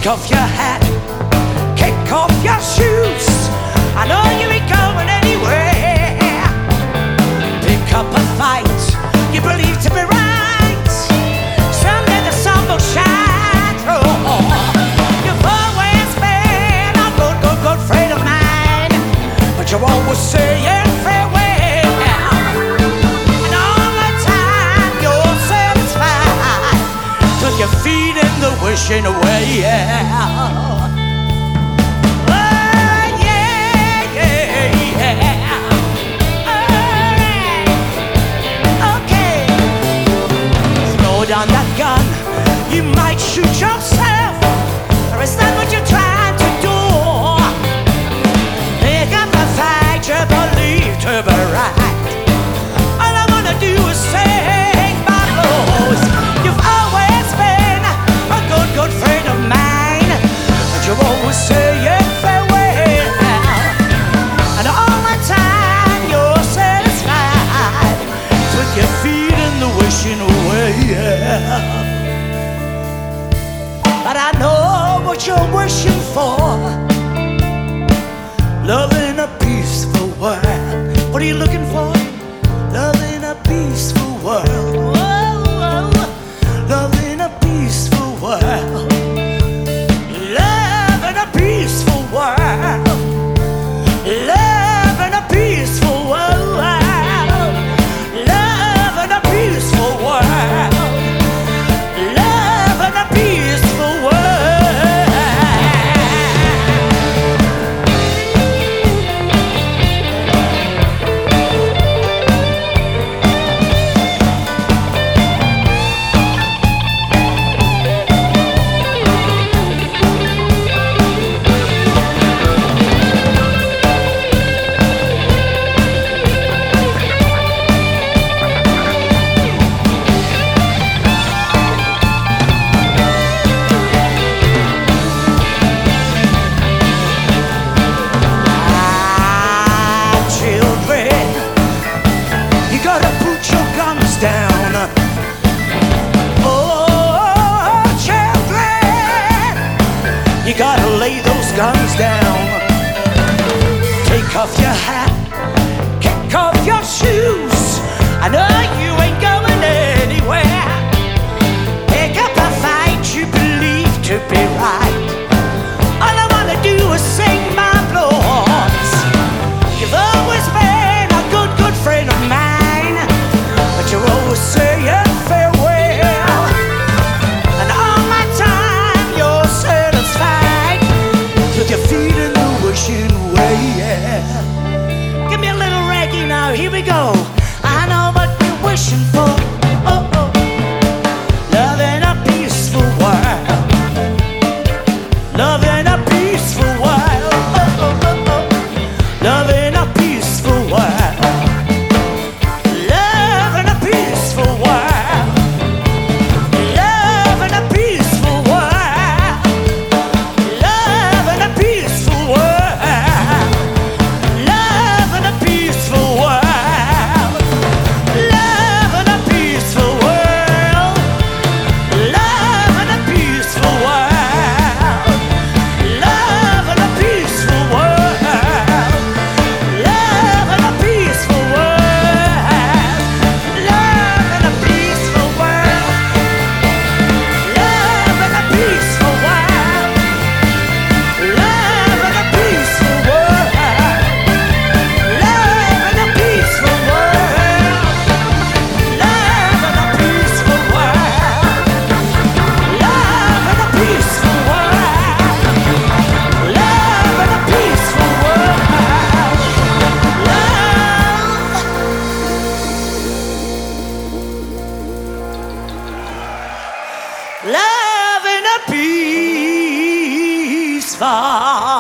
Take off your hat, kick off your shoes. I know you ain't going anywhere. Pick up a fight you believe to be right. Someday the sun will shine through. You've always been a good friend of mine, but you're always saying farewell. And all the time you're satisfied till you're feeding the wishing away. On that gun, you might shoot yourself, or is that what you're trying to do? Pick up the fight you believe to be right. All I wanna do is sing my blues. You've always been a good friend of mine, but you're always saying farewell. And all the time you're satisfied till you're feeding the wishing away. But I know what you're wishing for. Love in a peaceful world. What are you looking for? Love in a peaceful world. Whoa, love in a peaceful world. Love in a peaceful world. Love in a peaceful world. Love in a peaceful world. You gotta lay those guns down. Take off your hat, kick off your shoes. I know you ain't going anywhere. Pick up a fight you believe to be right. All I wanna do is sing my blues. You've always been a good friend of mine, but you're always saying farewell. And all my time you're satisfied till you're feeding the wishing away. Give me a little reggae now, here we go. I know what you're wishing for. Oh, oh. Love in a peaceful world. Love in a peaceful world. Oh, oh, oh, oh. Love in a peaceful world. Love in a peaceful world. Love in a peaceful world. Love in a peaceful world. Love in a peaceful world. Love in a peaceful world. Love in a peaceful world. Love in a peaceful world. Love in a peaceful world. Love in a peaceful world. Love in a peaceful world. Love in a peaceful world. Love in a peaceful world. Love in a peaceful world. Love in a peaceful world. Love in a peaceful world. Love in a peaceful